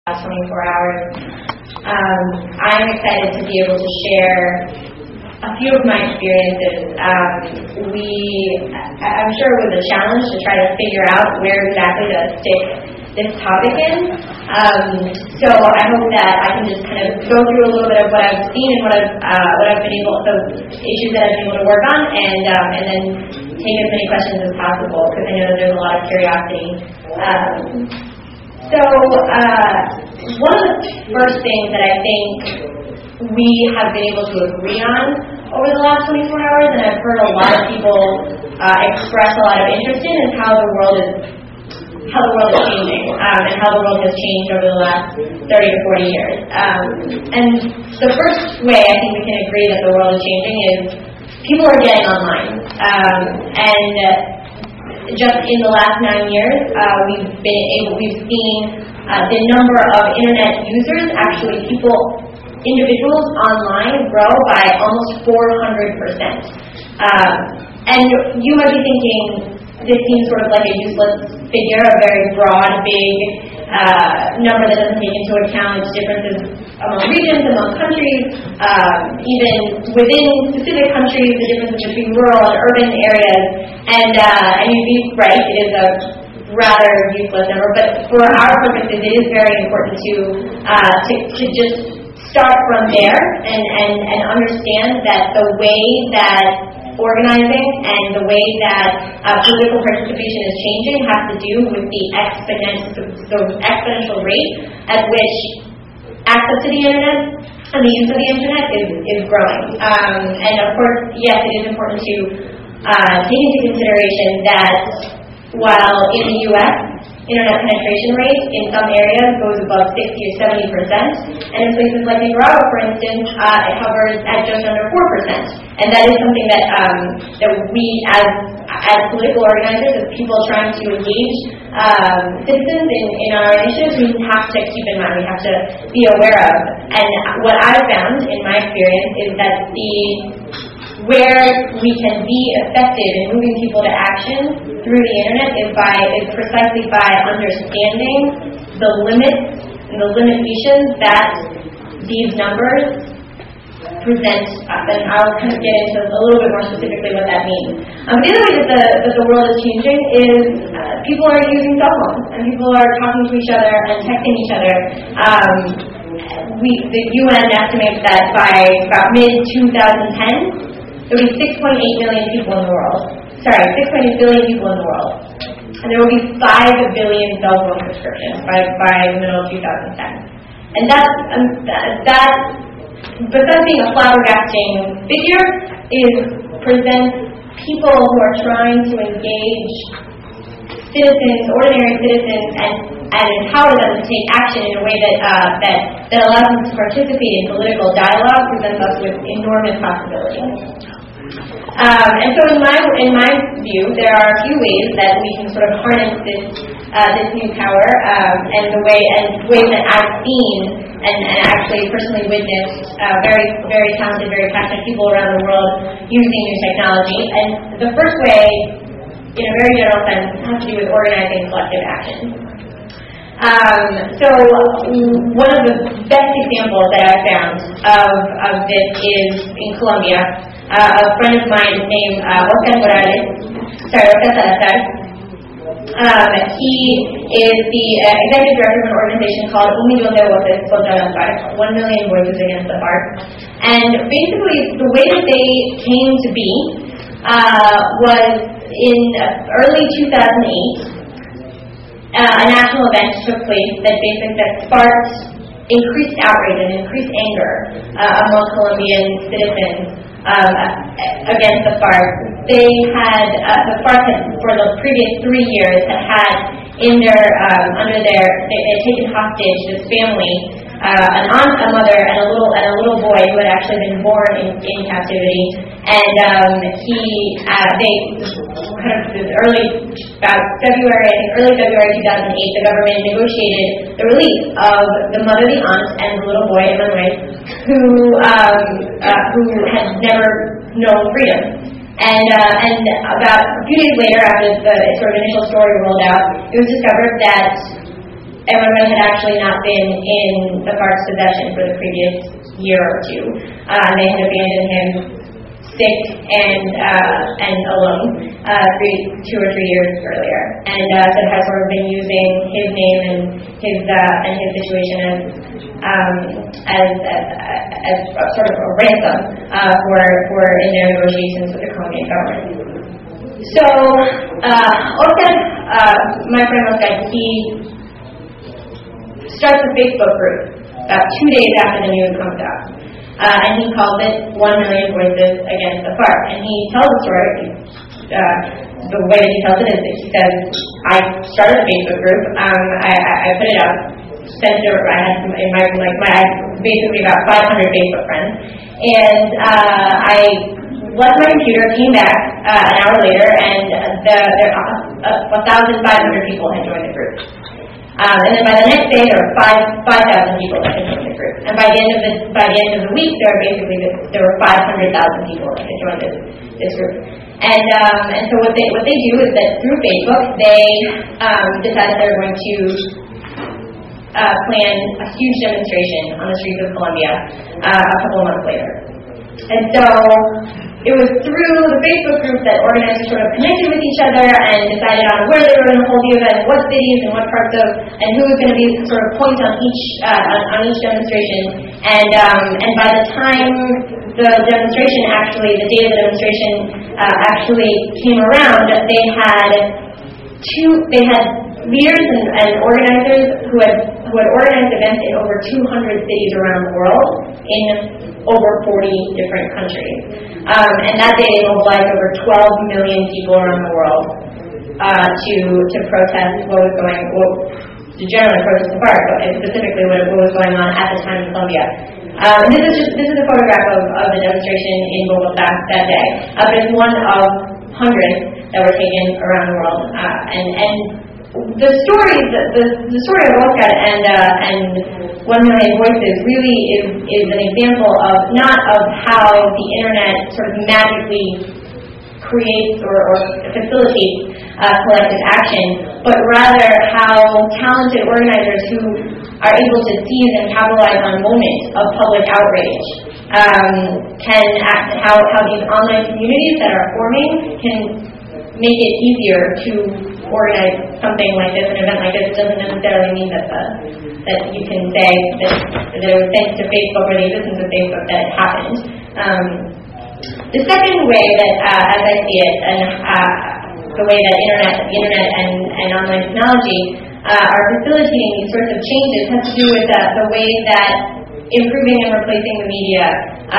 last 24 hours. I'm excited to be able to share a few of my experiences. I'm sure it was a challenge to try to figure out where exactly to stick this topic in. So I hope that I can just kind of go through a little bit of what I've seen and what I've been able, so issues that I've been able to work on, and then take as many questions as possible, because I know that there's a lot of curiosity. So one of the first things that I think we have been able to agree on over the last 24 hours, and I've heard a lot of people express a lot of interest in, is how the world is changing, and how the world has changed over the last 30 to 40 years. And the first way I think we can agree that the world is changing is people are getting online. And just in the last 9 years, we've seen the number of internet users, actually individuals online, grow by almost 400%. And you might be thinking, this seems sort of like a useless figure, a very broad, big number that doesn't take into account differences among regions, among countries, even within specific countries, the differences between rural and urban areas. And you'd be right, it is a rather useless number, but for our purposes, it is very important to just start from there and understand that the way that organizing and the way that political participation is changing has to do with the exponential rate at which access to the internet and the use of the internet is growing. And of course, yes, it is important to take into consideration that while in the U.S., internet penetration rate in some areas goes above 60 or 70%, and in places like Nicaragua, for instance, it hovers at just under 4%. And that is something that we, as political organizers, as people trying to engage citizens in our initiatives, we have to keep in mind, we have to be aware of. And what I've found in my experience is that where we can be effective in moving people to action through the internet is precisely by understanding the limits and the limitations that these numbers present us. And I'll kind of get into a little bit more specifically what that means. The other way that the world is changing is people are using cell phones, and people are talking to each other and texting each other. The UN estimates that by about mid-2010, there will be 6.8 billion people in the world. Sorry, 6.8 billion people in the world. And there will be 5 billion cell phone subscriptions by the middle of 2010. And besides being a flabbergasting figure, presents people who are trying to engage citizens, ordinary citizens, and empower them to take action in a way that allows them to participate in political dialogue, presents us with enormous possibilities. And so in my view, there are a few ways that we can sort of harness this new power, and ways that I've seen and actually personally witnessed very, very talented, very passionate people around the world using new technology. And the first way, in a very general sense, has to do with organizing collective action. So one of the best examples that I've found of this is in Colombia. A friend of mine named Oscar Salazar. He is the executive director of an organization called Un Millón de Voces contra las FARC, 1 million voices against the FARC. And basically, the way that they came to be was in early 2008. A national event took place that sparked increased outrage and increased anger among Colombian citizens against the FARC. The FARC had, for the previous 3 years, had they had taken hostage this family, an aunt, a mother, and a little boy who had actually been born in captivity. And about early February 2008, the government negotiated the release of the mother, the aunt, and the little boy, Emmanuel, who had never known freedom. And about a few days later, after the sort of initial story rolled out, it was discovered that Emmerman had actually not been in the FARC's possession for the previous year or two. They had abandoned him sick and alone 2 or 3 years earlier, and so had sort of been using his name and his situation as sort of a ransom for in their negotiations with the Colombian government. So Oscar, my friend Oscar, he starts a Facebook group about 2 days after the news comes out. And he calls it 1 Million Voices Against the FARC. And he tells the story, the way that he tells it is that he says, I started a Facebook group, I put it up, sent it over, I had basically about 500 Facebook friends, and I left my computer, came back an hour later, and 1,500 people had joined the group. And then by the next day, there were 5,000 people that had joined the group. And by the end of the week, there were 500,000 people that had joined this group. And so what they do is that through Facebook, they decided they're going to plan a huge demonstration on the streets of Colombia a couple of months later. And so it was through the Facebook group that organizers sort of connected with each other and decided on where they were going to hold the event, what cities and what parts of, and who was going to be sort of point on each demonstration. And by the time the demonstration the day of the demonstration actually came around, they had leaders and organizers who had organized events in over 200 cities around the world in over 40 different countries. And that day they mobilized over 12 million people around the world to protest to generally protest the FARC, but specifically what was going on at the time in Colombia. This is a photograph of the demonstration in Bogotá that day. But it's one of hundreds that were taken around the world. And the story of Oscar and 1 Million Voices really is an example of not of how the internet sort of magically creates or facilitates collective action, but rather how talented organizers who are able to seize and capitalize on moments of public outrage can act, how these online communities that are forming can make it easier to organize something like this. An event like this doesn't necessarily mean that you can say that it was thanks to Facebook or the existence of Facebook that it happened. The second way that, as I see it, and the way that the internet and online technology are facilitating these sorts of changes has to do with the way that improving and replacing the media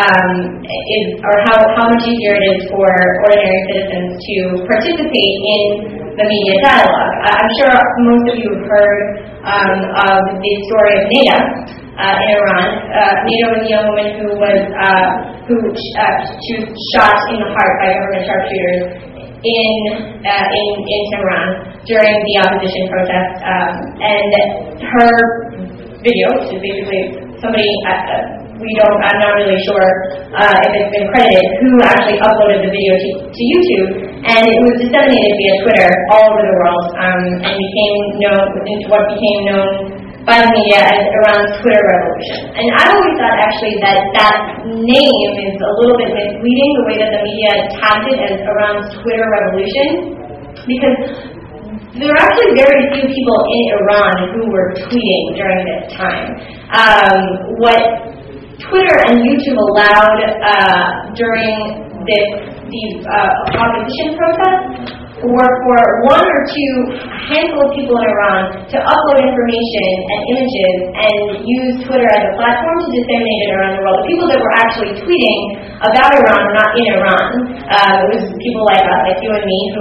how much easier it is for ordinary citizens to participate in the media dialogue. I'm sure most of you have heard of the story of Neda in Iran. Neda was a young woman who was shot in the heart by government sharpshooters in Tehran during the opposition protest, and her video, which is basically somebody I'm not really sure if it's been credited, who actually uploaded the video to YouTube, and it was disseminated via Twitter all over the world, and became known by the media as Iran's Twitter revolution. And I've always thought actually that name is a little bit misleading, the way that the media tagged it as Iran's Twitter revolution, because there are actually very few people in Iran who were tweeting during this time. What Twitter and YouTube allowed during these opposition protests were for one or two handful of people in Iran to upload information and images and use Twitter as a platform to disseminate it around the world. The people that were actually tweeting about Iran were not in Iran. It was people like us, like you and me, who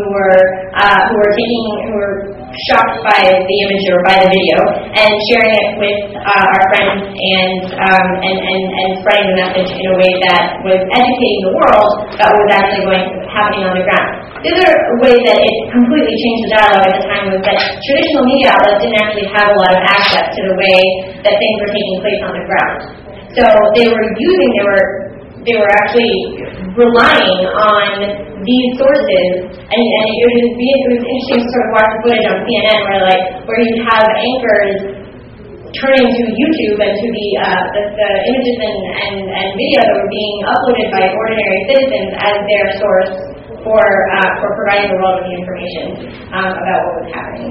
were shocked by the image or by the video and sharing it with our friends and spreading the message in a way that was educating the world about what was actually happening on the ground. The other way that it completely changed the dialogue at the time was that traditional media outlets didn't actually have a lot of access to the way that things were taking place on the ground. So they were actually relying on these sources, and it was interesting to sort of watch the footage on CNN where you have anchors turning to YouTube and to the images and video that were being uploaded by ordinary citizens as their source for providing the world with the information about what was happening.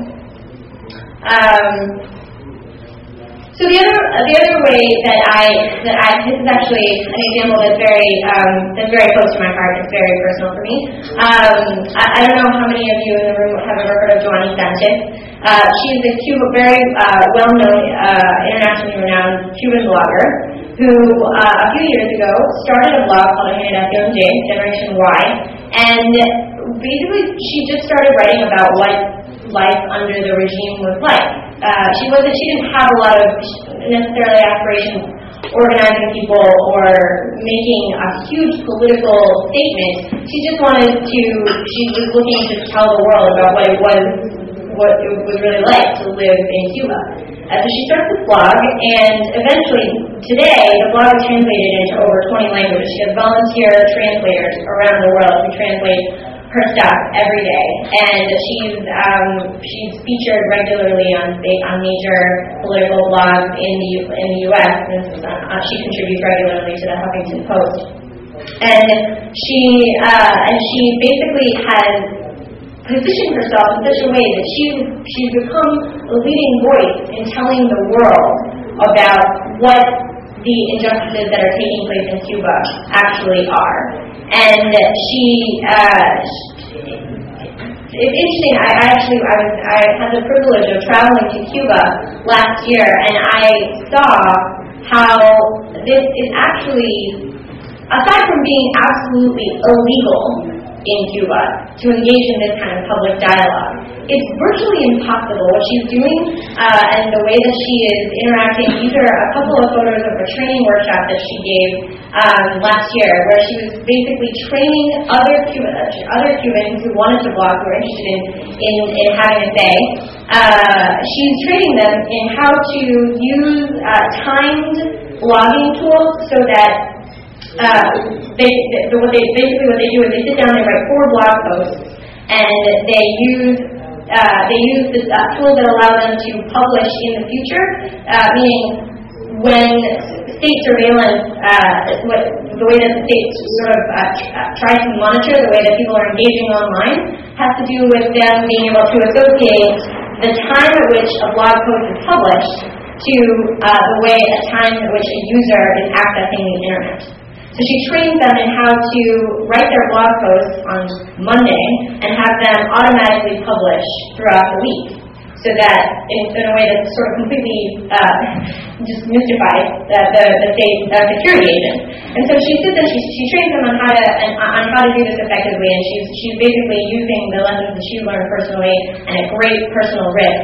So the other way that this is actually an example that's very close to my heart. It's very personal for me. I don't know how many of you in the room have ever heard of Joanny Sanchez. She's a very well-known, internationally renowned Cuban blogger who a few years ago started a blog called Generación Y, Generation Y, and basically she just started writing about what life under the regime was like. She didn't have a lot of necessarily aspirations organizing people or making a huge political statement. She was looking to tell the world about what it was really like to live in Cuba. So she started this blog, and eventually, today, the blog is translated into over 20 languages. She has volunteer translators around the world who translate her stuff every day, and she's featured regularly on major political blogs in the U.S. She contributes regularly to the Huffington Post, and she basically has positioned herself in such a way that she's become a leading voice in telling the world about what the injustices that are taking place in Cuba actually are. And it's interesting. I had the privilege of traveling to Cuba last year, and I saw how this is actually, aside from being absolutely illegal in Cuba to engage in this kind of public dialogue, it's virtually impossible. What she's doing and the way that she is interacting. These are a couple of photos of a training workshop that she gave last year, where she was basically training other Cubans who wanted to blog, who were interested in having a say. She's training them in how to use timed blogging tools so that what they do is they sit down, they write 4 blog posts, and they use this tool that allows them to publish in the future, meaning when state surveillance, the way that the state sort of tries to monitor the way that people are engaging online, has to do with them being able to associate the time at which a blog post is published to a time at which a user is accessing the internet. So she trains them in how to write their blog posts on Monday and have them automatically publish throughout the week, so that in a way that sort of completely just mystifies the state security agent. And so she sits and she trains them on how to do this effectively, and she's basically using the lessons that she learned personally and at great personal risk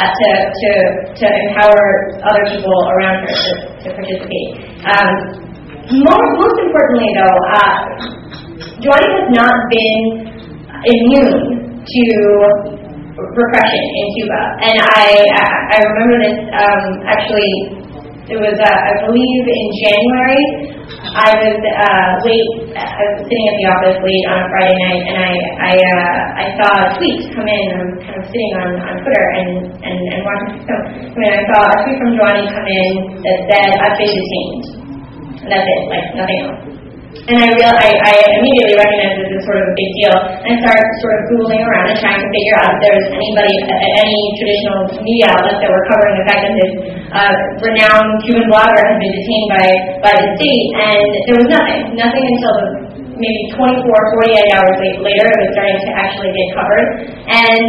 to empower other people around her to participate. Most importantly, though, Joanny has not been immune to repression in Cuba, and I remember this. Actually, it was I believe in January. I was late. I was sitting at the office late on a Friday night, and I saw a tweet come in. I was kind of sitting on Twitter and watching. So I saw a tweet from Joanny come in that said, "I've been detained." And that's it, like nothing else. And I immediately recognized this as sort of a big deal, and I started sort of Googling around and trying to figure out if there was any traditional media outlets that were covering the fact that this renowned Cuban blogger had been detained by the state, and there was nothing until maybe 24, 48 hours later, it was starting to actually get covered, and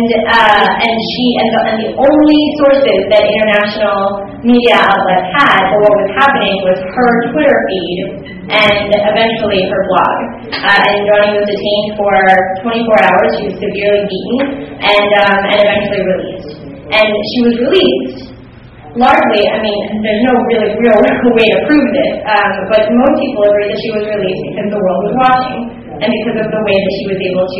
the only sources that international media outlets had for what was happening was her Twitter feed and eventually her blog. And Joanny was detained for 24 hours. She was severely beaten and eventually released. And she was released. Largely, I mean, there's no really real way to prove this, but most people agree that she was released because the world was watching, and because of the way that she was able to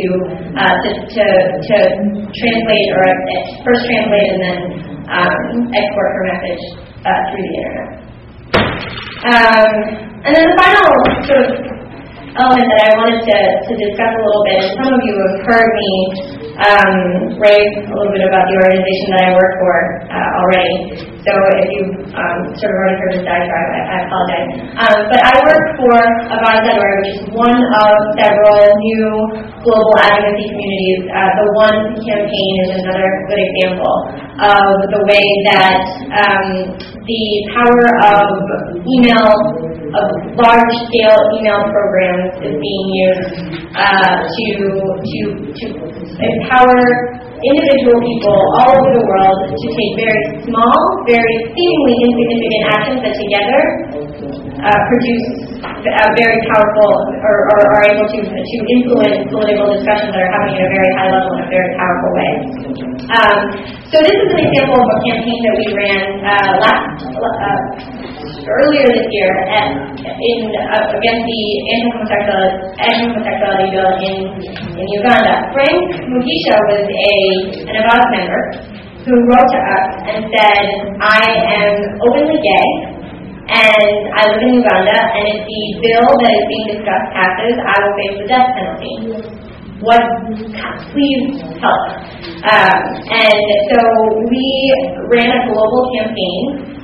translate, or first translate and then export her message through the internet. And then the final sort of element that I wanted to discuss a little bit, and some of you have heard me rave a little bit about the organization that I work for already. So if you've sort of already heard this diatribe, I apologize. But I work for Avaz.org, which is one of several new global advocacy communities. The One campaign is another good example of the way that the power of email, of large-scale email programs is being used to empower individual people all over the world to take very small, very seemingly insignificant actions that together produce very powerful or are able to influence political discussions that are happening at a very high level in a very powerful way. So this is an example of a campaign that we ran earlier this year against the anti-homosexuality bill in Uganda. Frank Mugisha was an Avaz member who wrote to us and said, I am openly gay, and I live in Uganda, and if the bill that is being discussed passes, I will face the death penalty. Please help. And so we ran a global campaign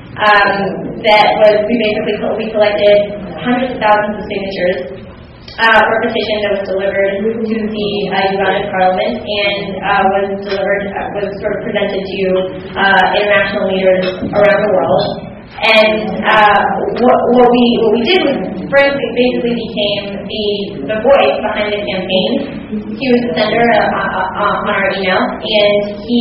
we collected hundreds of thousands of signatures for a petition that was delivered to the Ugandan Parliament and was sort of presented to international leaders around the world. And what we did was Frank basically became the voice behind the campaign. He was the sender on our email, and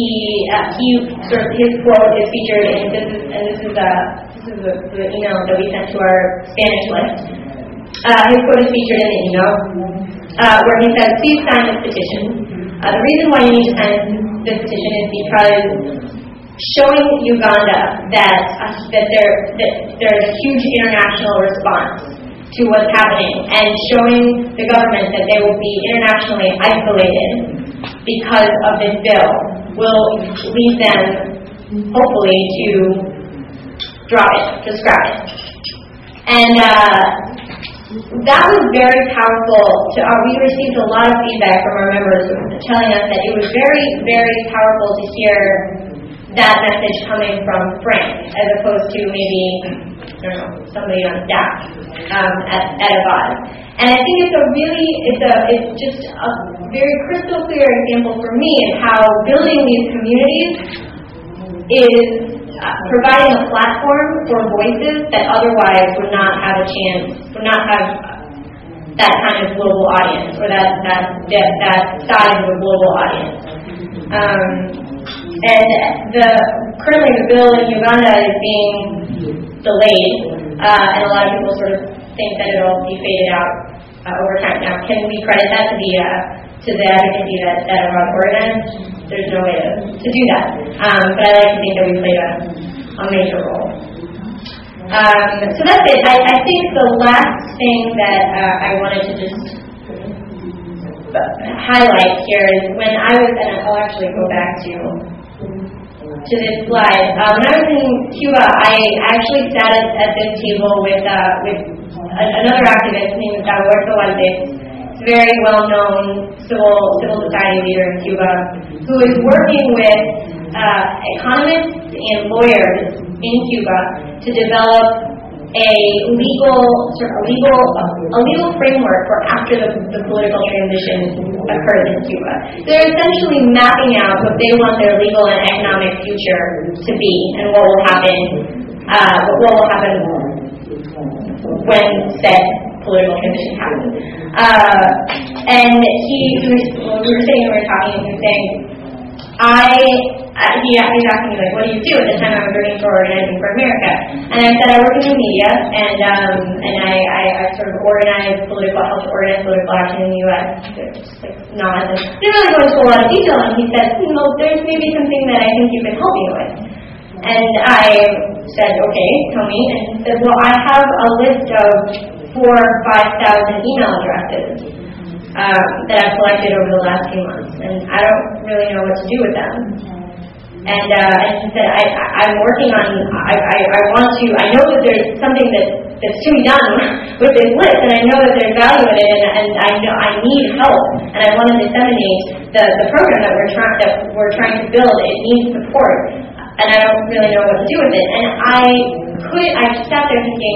his quote is featured in this is the email that we sent to our Spanish list. His quote is featured in the email where he says, "Please sign this petition. The reason why you need to sign this petition is because showing Uganda that there's a huge international response to what's happening, and showing the government that they will be internationally isolated because of this bill will lead them, hopefully, to scrap it. And that was very powerful. We received a lot of feedback from our members telling us that it was very, very powerful to hear that message coming from Frank, as opposed to maybe, somebody on staff at Avaz. And I think it's just a very crystal clear example for me of how building these communities is providing a platform for voices that otherwise would not have a chance, would not have that kind of global audience, or that size of a global audience. And currently the bill in Uganda is being delayed, and a lot of people sort of think that it'll be faded out over time. Now, can we credit that to the advocacy that Avaz organized? There's no way to do that. But I like to think that we played a major role. So that's it. I think the last thing that I wanted to just highlight here is when I was, and I'll actually go back to this slide. When I was in Cuba, I actually sat at this table with another activist named Dagoberto Valdez, a very well-known civil society leader in Cuba, who is working with economists and lawyers in Cuba to develop a legal framework for after the political transition occurs in Cuba. They're essentially mapping out what they want their legal and economic future to be, and what will happen when said political transition happens. And we were sitting and we were talking, and he was saying, he was asking me, like, what do you do? At the time I was working for Organizing for America. And I said, I work in the media, and I sort of help organize political action in the U.S. Just like nods, and didn't really go into a lot of detail. And he said, there's maybe something that I think you can help me with. And I said, okay, tell me. And he said, well, I have a list of 4,000 or 5,000 email addresses that I've collected over the last few months, and I don't really know what to do with them. And she said, I'm working on, I know that there's something that's to be done with this list, and I know that there's value in it, and I know I need help, and I want to disseminate the program that we're trying to build. It needs support, and I don't really know what to do with it. And I sat there thinking,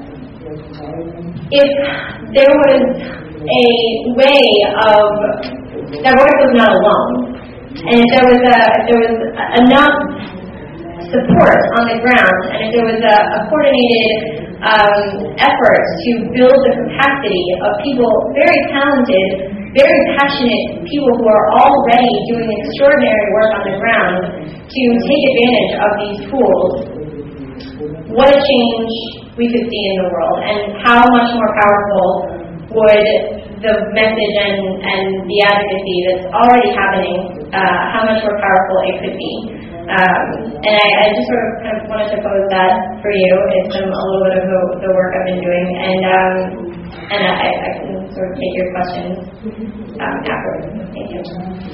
if there was a way of, that Rourke was not alone, and if there was enough support on the ground, and if there was a coordinated effort to build the capacity of people, very talented, very passionate people who are already doing extraordinary work on the ground to take advantage of these tools, what a change we could see in the world, and how much more powerful would the message and the advocacy that's already happening, how much more powerful it could be. And I just sort of kind of wanted to pose that for you. It's a little bit of the work I've been doing, and I can sort of take your questions afterwards. Thank you.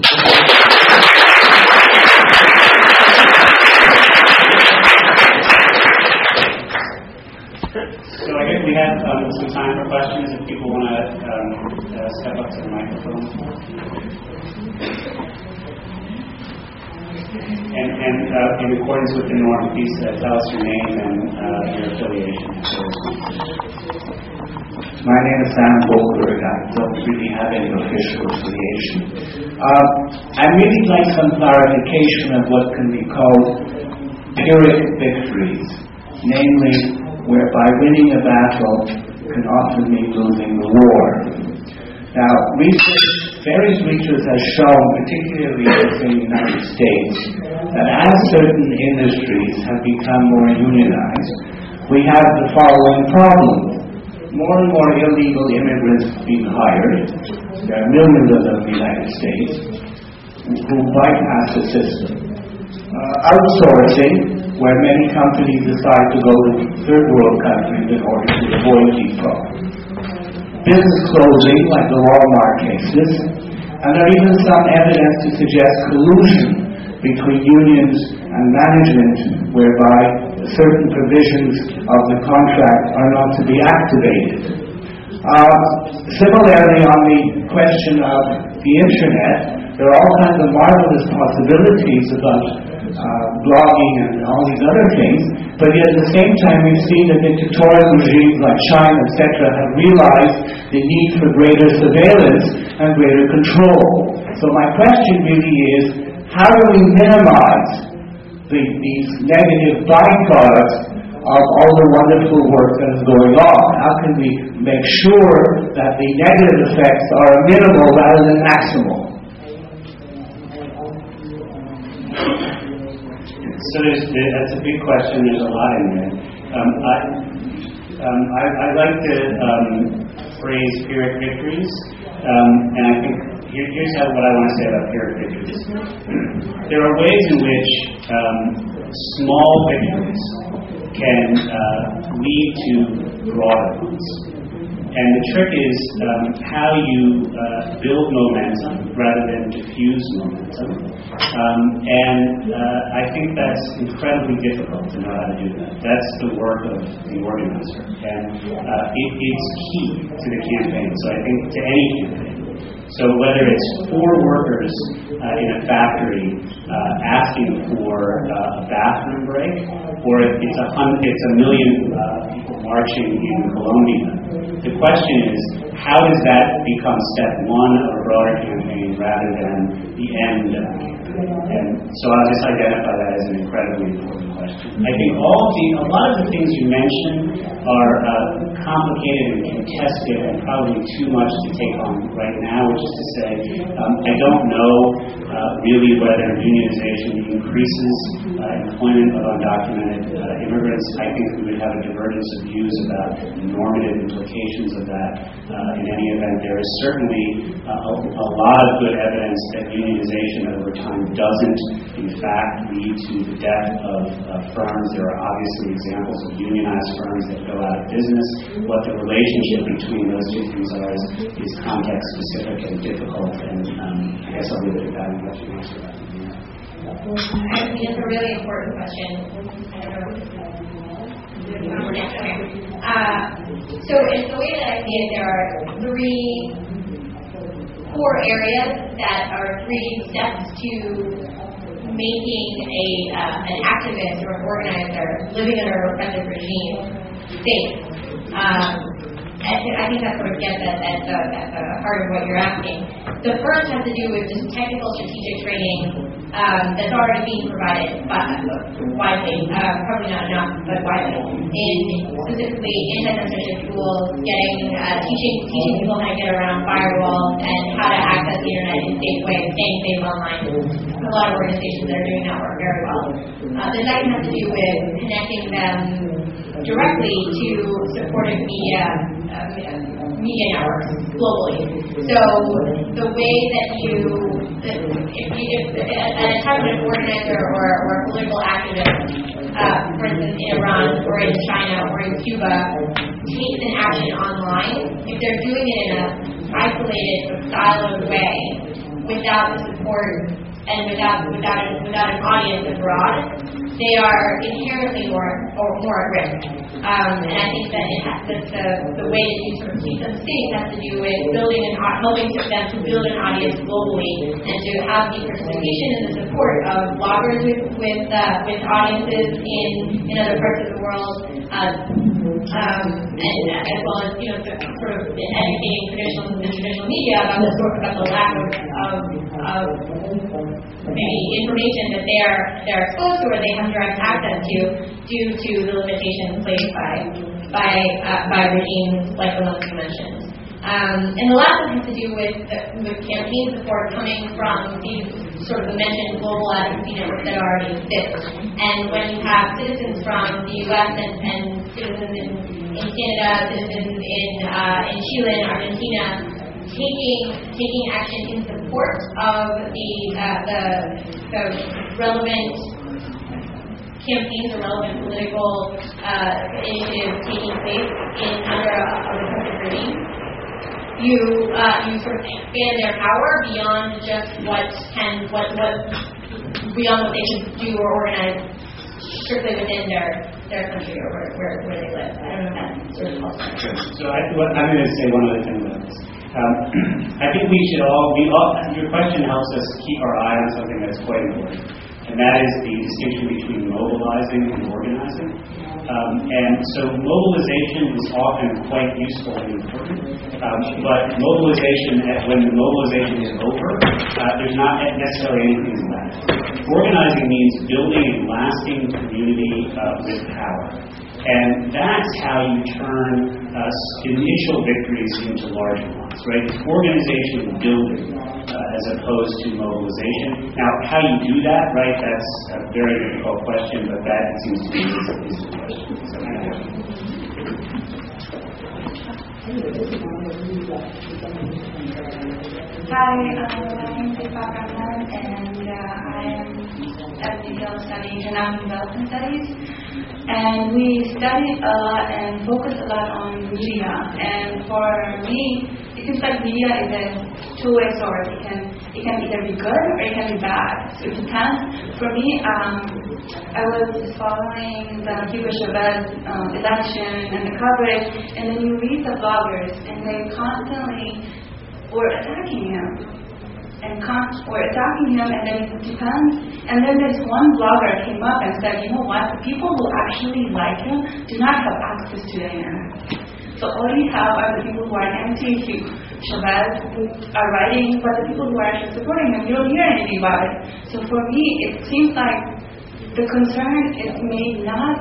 So I guess we have some time for questions if people want to step up to the microphone. And in accordance with the norm, please tell us your name and your affiliation. My name is Sam Goldberg. I don't really have any official affiliation. I'd really like some clarification of what can be called Pyrrhic victories, namely whereby winning a battle can often mean losing the war. Now, various research has shown, particularly in the United States, that as certain industries have become more unionized, we have the following problem. More and more illegal immigrants being hired. There are millions of them in the United States who bypass the system. Outsourcing, where many companies decide to go to third world countries in order to avoid these problems. Business closing, like the Walmart cases, and there are even some evidence to suggest collusion between unions and management, whereby certain provisions of the contract are not to be activated. Similarly, on the question of the Internet, there are all kinds of marvelous possibilities about blogging and all these other things, but yet at the same time we've seen that dictatorial regimes like China, etc., have realized the need for greater surveillance and greater control. So my question really is, how do we minimize these negative byproducts of all the wonderful work that is going on? How can we make sure that the negative effects are minimal rather than maximal? So that's a big question. There's a lot in there. I like the phrase Pyrrhic victories, and I think here's what I want to say about Pyrrhic victories. There are ways in which small victories can lead to broader ones. And the trick is how you build momentum rather than diffuse momentum. I think that's incredibly difficult to know how to do that. That's the work of the organizer. And it's key to the campaign. So I think to any campaign. So whether it's 4 workers in a factory asking for a bathroom break, or if it's a million people marching in Colombia, the question is, how does that become step 1 of a broader campaign rather than the end of the campaign? And so I'll just identify that as an incredibly important question. I think a lot of the things you mentioned are complicated and contested and probably too much to take on right now, which is to say, I don't know really whether unionization increases employment of undocumented immigrants. I think we would have a divergence of views about the normative implications of that. In any event, there is certainly a lot of good evidence that unionization over time doesn't, in fact, lead to the death of firms. There are obviously examples of unionized firms that go out of business. What the relationship between those two things are is context-specific and difficult, and I guess I'll leave it at that and let you answer that. I think it's a really important question. I don't know. So in the way that I see it, there are three core areas that are three steps to making an activist or an organizer living under a repressive regime safe. I think that sort of gets at the heart of what you're asking. The first has to do with just technical strategic training that's already being provided widely, probably not enough, but widely, in specifically anti-censorship tools, teaching people how to get around firewalls and how to access the internet in a safe way, staying safe online. There's a lot of organizations that are doing that work very well. The second has to do with connecting them directly to supportive media networks globally. So the way that if at a time when an organizer or a political activist, for instance in Iran or in China or in Cuba, takes an action online, if they're doing it in an isolated, siloed way, without the support and without an audience abroad, they are inherently more at risk. And I think that the way that you sort of keep them safe has to do with helping them to build an audience globally and to have the participation and the support of bloggers with audiences in other parts of the world, and as well as sort of educating the traditional media about the lack of maybe information that they're exposed to or they have direct access to due to the limitations placed by regimes like the ones you mentioned. And the last one has to do with campaign support coming from these sort of mentioned global advocacy networks that already exist. And when you have citizens from the U.S. and citizens in Canada, citizens in Chile and Argentina taking action in support of the relevant campaigns or relevant political initiatives taking place under a repressive regime, you sort of expand their power beyond just beyond what they should do or organize strictly within their country or where they live. I don't know if that sort of helps. Sure. So I'm going to say one other thing about this. I think we should your question helps us keep our eye on something that's quite important, and that is the distinction between mobilizing and organizing. And so mobilization is often quite useful and important, but when the mobilization is over, there's not necessarily anything left. Organizing means building a lasting community with power. And that's how you turn initial victories into larger ones, right? It's organization building as opposed to mobilization. Now, how you do that, right, that's a very difficult question, but that seems to be the question. So, Hi, my name is Deepak Rahman, and I am at the Yale studying International Development Studies. And we study a lot and focus a lot on media. And for me, it seems like media is a two-way sword. It can either be good or it can be bad. So it depends. For me, I was following the Hugo Chavez election and the coverage, and then you read the bloggers, and they constantly were attacking him. And then it depends. And then this one blogger came up and said, you know what, the people who actually like him do not have access to the internet. So all we have are the people who are anti-Chavez, who are writing, but the people who are actually supporting him, you don't hear anything about it. So for me, it seems like the concern is maybe not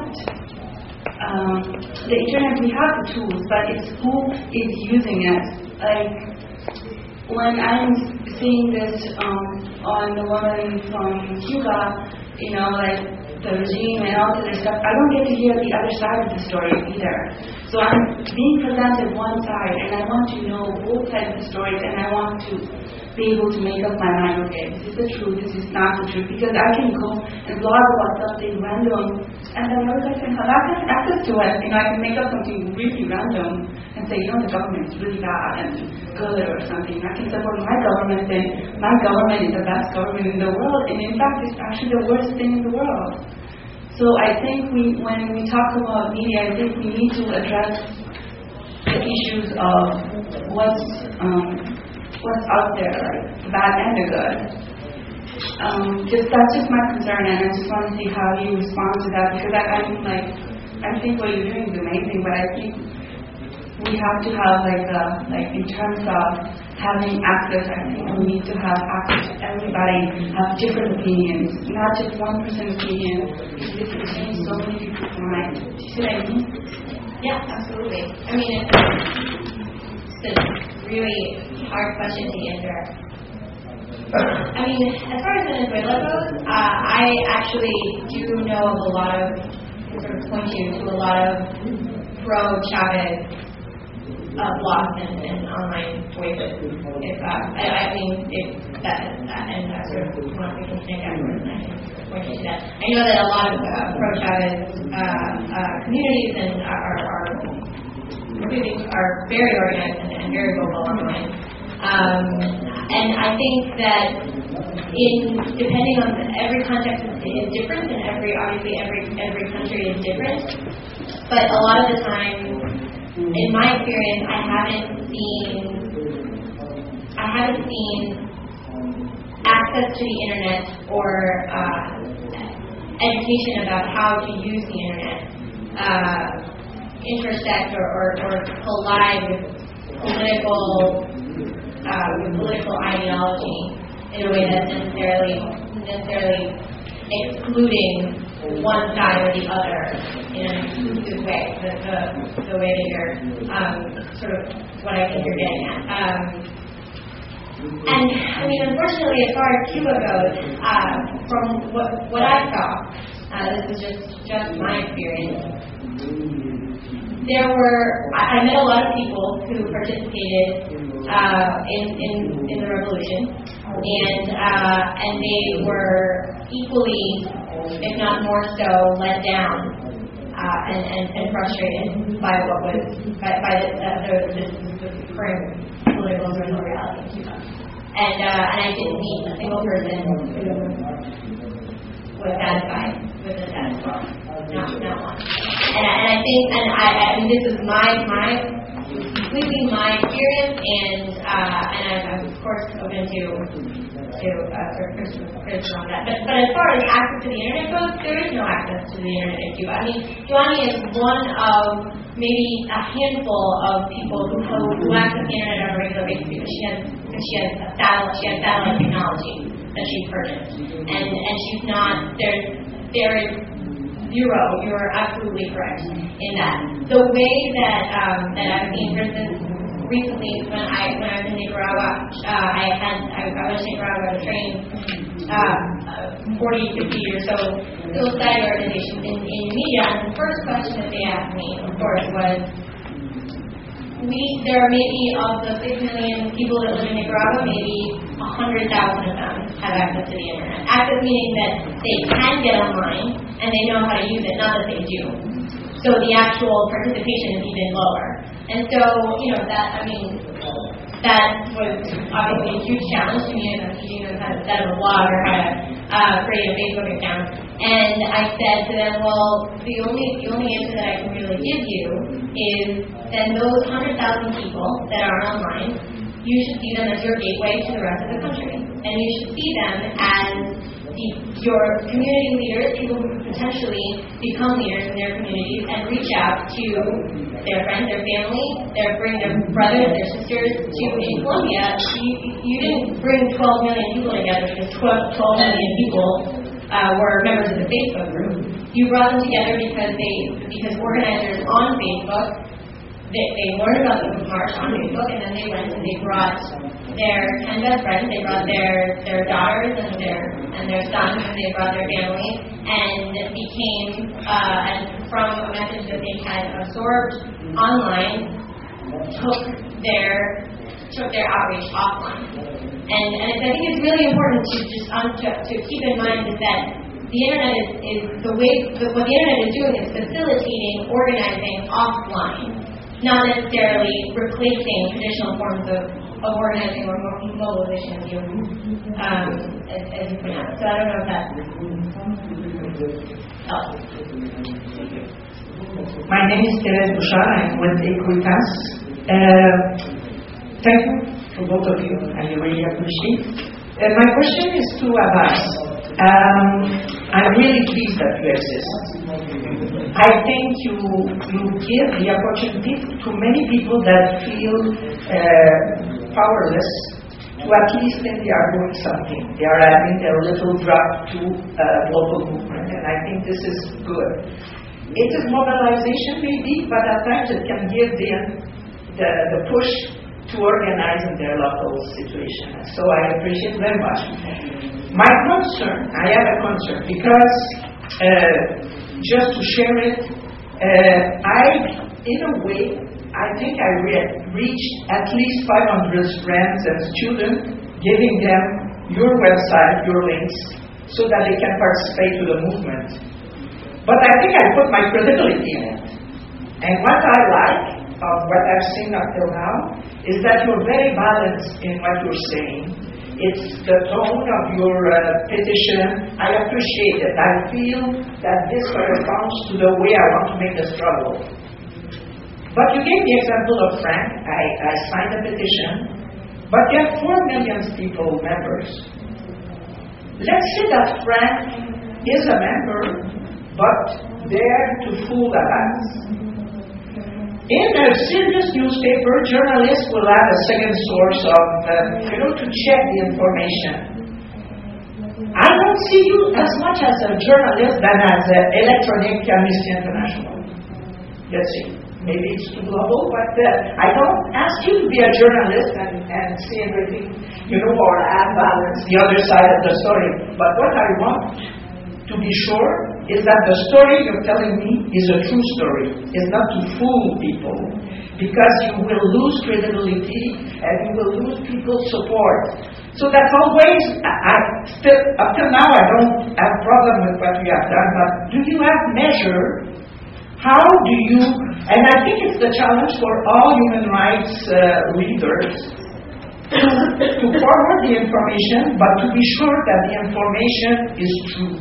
the internet. We have the tools, but it's who is using it. Like, when I'm seeing this on the woman from Cuba, like the regime and all of this stuff, I don't get to hear the other side of the story either. So I'm being presented one side, and I want to know both sides of the stories, and I want to be able to make up my mind, okay, this is the truth, this is not the truth, because I can go and blog about something random, and then once I can have access to it, I can make up something really random and say, the government is really bad and good or something. I can support my government and my government is the best government in the world, and in fact, it's actually the worst thing in the world. So I think when we talk about media, I think we need to address the issues of what's out there, like the bad and the good. That's just my concern, and I just want to see how you respond to that, because I think what you're doing is amazing, but I think we have to have in terms of having access, I think we need to have access to everybody, have different opinions, not just one person's opinion, because it can change so many people's minds. Do you see what I mean? Yeah, absolutely. I mean, it's a really hard question to answer. I mean, as far as Venezuela goes, I actually do know of a lot of, sort of point you to a lot of pro-Chavez blogs and online voices. If that and sort of once we can connect afterwards, and I can point you to that. I know that a lot of pro-Chavez communities and are very organized and very vocal online. And I think that depending on every context is different, and obviously every country is different. But a lot of the time, in my experience, I haven't seen access to the internet or education about how to use the internet intersect or collide with political ideology in a way that's necessarily excluding one side or the other in an exclusive way, the way that you're sort of what I think you're getting at. And I mean, unfortunately, as far as Cuba goes, from what I saw, this is just my experience. I met a lot of people who participated in the revolution, and they were equally, if not more so, let down and frustrated by the current political and social reality in Cuba. And I didn't meet a single person who was satisfied with the status quo. Not one. And I think, I mean, this is completely my experience, and I'm of course open to criticism on that. But as far as access to the internet goes, there is no access to the internet in Cuba. I mean, Joanny is one of maybe a handful of people who access the internet on a regular basis because she has satellite technology that she's purchased, and she's not there is zero. You're absolutely correct in that. The way that I've seen, for instance, recently when I was in Nicaragua, I went to Nicaragua to train 40, 50 or so civil society organizations in media, and the first question that they asked me, of course, was, there are maybe of the 6 million people that live in Nicaragua, maybe 100,000 of them have access to the internet. Access meaning that they can get online and they know how to use it, not that they do. So the actual participation is even lower. And so, that was obviously a huge challenge to me as I'm teaching them how to set up a blog or how to create a Facebook account. And I said to them, well, the only answer that I can really give you is then those 100,000 people that are online, you should see them as your gateway to the rest of the country. And you should see them as your community leaders, people who could potentially become leaders in their communities and reach out to their friends, their family, bring their brothers, their sisters to in Colombia. You didn't bring 12 million people together because 12 million people were members of the Facebook group. You brought them together because organizers on Facebook, they learned about the march on Facebook, and then they went and they brought their 10 best friends, they brought their daughters and their sons, and they brought their family, and it became, from a message that they had absorbed online, took their took their outreach offline. And I think it's really important to just to keep in mind is that the internet is what the internet is doing is facilitating organizing offline, not necessarily replacing traditional forms of organizing or mobilization as you put out. So I don't know if that helps. My name is Thérèse Bouchard. I'm with Equitas. Thank you for both of you. I really appreciate. My question is to Abbas. I'm really pleased that you exist. I think you give the opportunity to many people that feel powerless to at least think they are doing something. They are adding their little drop to a global movement, and I think this is good. It is mobilization maybe, but at times it can give the push to organize in their local situation. So I appreciate very much. My concern, I have a concern, because just to share it, in a way, I think I reached at least 500 friends and students, giving them your website, your links, so that they can participate to the movement. But I think I put my credibility in it. And what I like of what I've seen until now is that you're very balanced in what you're saying. It's the tone of your petition. I appreciate it. I feel that this corresponds to the way I want to make the struggle. But you gave the example of Frank. I signed a petition, but you have 4 million people, members. Let's say that Frank is a member, but there to fool Abbas. In a serious newspaper, journalists will have a second source of, to check the information. I don't see you as much as a journalist than as an electronic Amnesty International. Let's see. Maybe it's too global, but I don't ask you to be a journalist and see everything, or add balance, the other side of the story. But what I want to be sure is that the story you're telling me is a true story. It's not to fool people, because you will lose credibility and you will lose people's support. So that's always, up till now I don't have a problem with what you have done, but do you have measure? How do you, and I think it's the challenge for all human rights leaders, to forward the information, but to be sure that the information is true.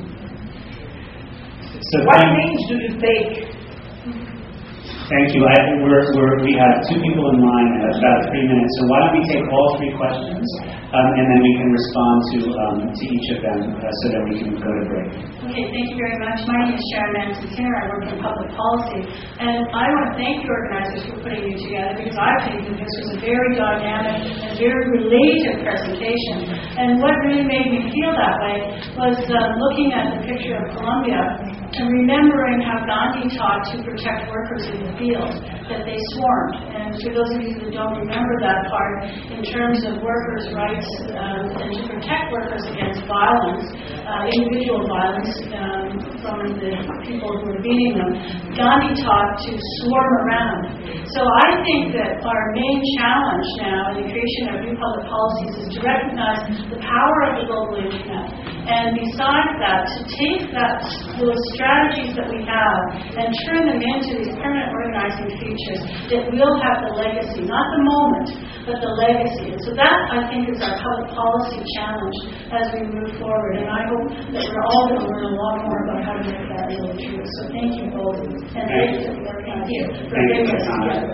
So what names do you take? Thank you. We have 2 people in line and about 3 minutes. So why don't we take all 3 questions, and then we can respond to each of them so that we can go to break. Okay, thank you very much. My name is Sharon Manson-Kinner. I work in public policy. And I want to thank the organizers for putting you together, because I think that this was a very dynamic and very related presentation. And what really made me feel that way was looking at the picture of Colombia and remembering how Gandhi taught to protect workers in the field, that they swarmed. And for those of you that don't remember that part, in terms of workers' rights and to protect workers against violence, individual violence from the people who were beating them, Gandhi taught to swarm around. So I think that our main challenge now in the creation of new public policies is to recognize the power of the global internet. And besides that, to take those strategies that we have and turn them into these permanent organizing features that will have the legacy, not the moment, but the legacy. And so that, I think, is our public policy challenge as we move forward. And I hope that we're all going to learn a lot more about how to make that really true. So thank you both. And thank you for bringing us together.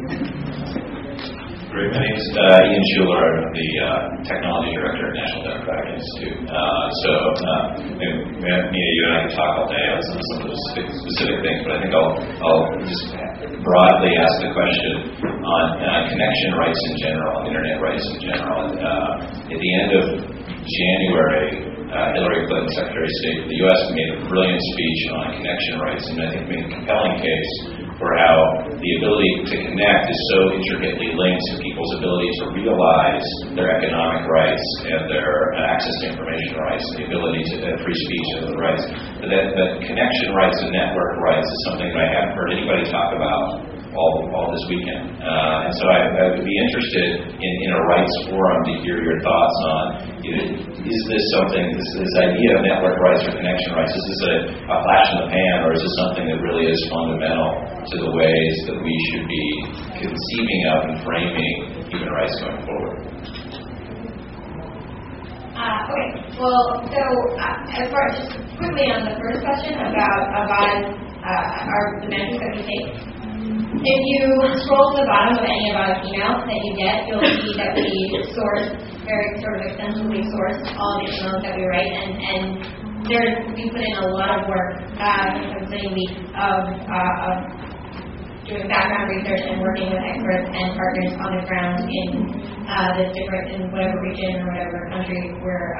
Great. My name is Ian Schuler. I'm the Technology Director at National Democratic Institute. Mia, you and I can talk all day on some of the specific things, but I think I'll just broadly ask the question on connection rights in general, internet rights in general. At the end of January, Hillary Clinton, Secretary of State of the U.S., made a brilliant speech on connection rights, and I think made a compelling case for how the ability to connect is so intricately linked to people's ability to realize their economic rights and their access to information rights, the ability to free speech and other rights. That connection rights and network rights is something that I haven't heard anybody talk about all this weekend. And so I would be interested in a rights forum to hear your thoughts on, is this something, this idea of network rights or connection rights, is this a flash in the pan, or is this something that really is fundamental to the ways that we should be conceiving of and framing human rights going forward? Okay, well, so as far as just quickly on the first question about the measures that we take, if you scroll to the bottom of any of our emails that you get, you'll see that we very sort of extensively source all the emails that we write, and we put in a lot of work, sometimes many weeks of doing background research and working with experts and partners on the ground in in whatever region or whatever country we're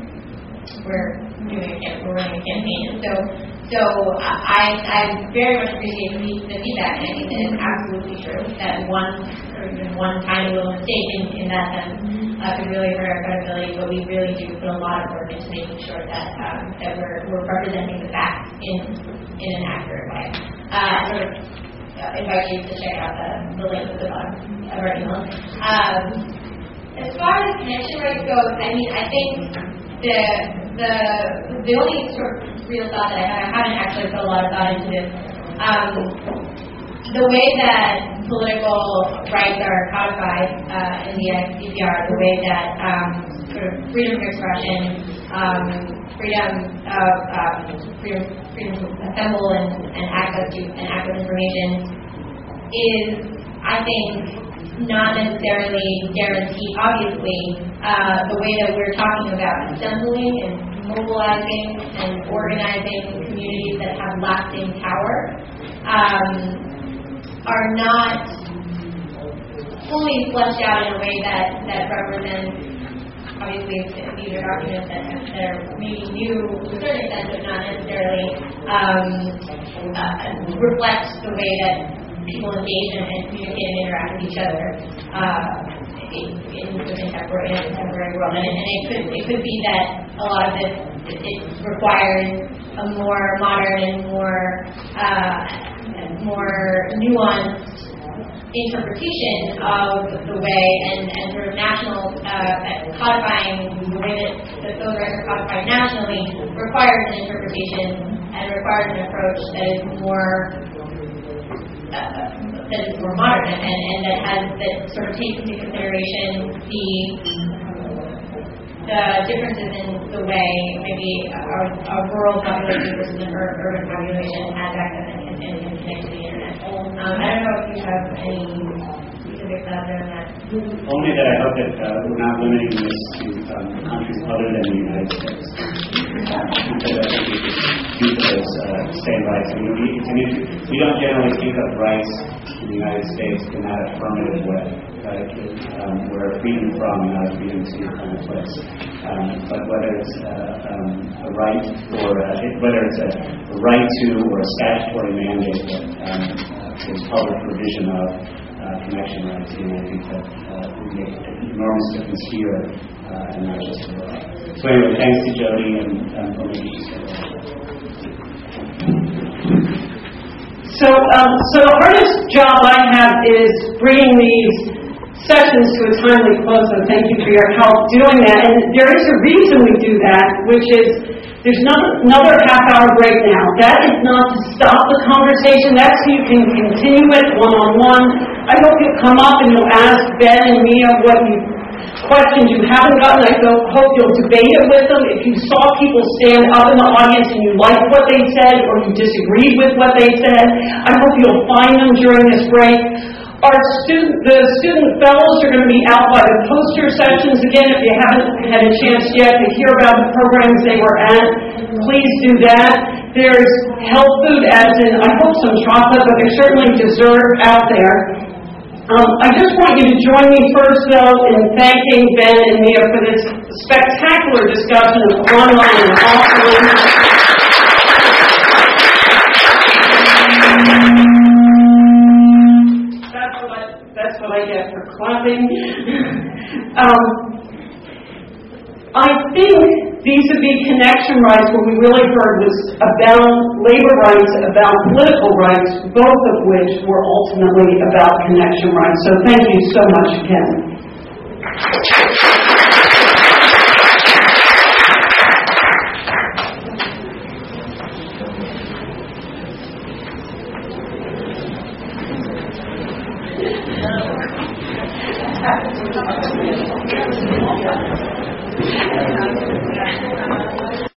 running a campaign. And so I very much appreciate the feedback, and I think that it's absolutely true that one tiny little mistake in that sense could really hurt our credibility, but we really do put a lot of work into making sure that we're representing the facts in an accurate way. Invite you to check out the link at the bottom of our email. As far as connection rights goes, I mean, I think the only sort of real thought that I haven't actually put a lot of thought into this, the way that political rights are codified in the XDPR, the way that sort of freedom of expression, freedom to assemble and access information is, I think, not necessarily guaranteed. Obviously, the way that we're talking about assembling and mobilizing and organizing communities that have lasting power are not fully fleshed out in a way that represents. Obviously, these are documents that are maybe new to a certain extent, but not necessarily reflect the way that people engage and communicate and interact with each other in the contemporary world. And it could be that a lot of this it requires a more modern and more nuanced interpretation of the way and sort of national codifying the way that those rights are codified nationally requires an interpretation and requires an approach that is more modern and that sort of takes into consideration the differences in the way maybe a rural population versus an urban population has access and can connect to the internet. I don't know if you have any specific thoughts on that. Only that I hope that we're not limiting this to countries other than the United States. Because I think we could use those same rights. I mean, we don't generally think of rights in the United States in that affirmative way, right? Where freedom from, not freedom to kind of place. But whether it's a right or whether it's a right to or a statutory mandate that is public provision of connection rights, and I think that we make enormous difference here and not just abroad. So anyway, thanks to Jody and for making this happen. So the hardest job I have is bringing these sessions to a timely close, so thank you for your help doing that. And there is a reason we do that, which is there's another half-hour break now. That is not to stop the conversation. That's so you can continue it one-on-one. I hope you'll come up and you'll ask Ben and Mia questions you haven't gotten. I hope you'll debate it with them. If you saw people stand up in the audience and you liked what they said or you disagreed with what they said, I hope you'll find them during this break. The student fellows are going to be out by the poster sessions. Again, if you haven't had a chance yet to hear about the programs they were at, please do that. There's health food, as in, I hope some chocolate, but there's certainly dessert out there. I just want you to join me first, though, in thanking Ben and Mia for this spectacular discussion of online and offline. That's what I get for clapping. I think vis-a-vis connection rights, what we really heard was about labor rights, about political rights, both of which were ultimately about connection rights. So thank you so much again. Thank you.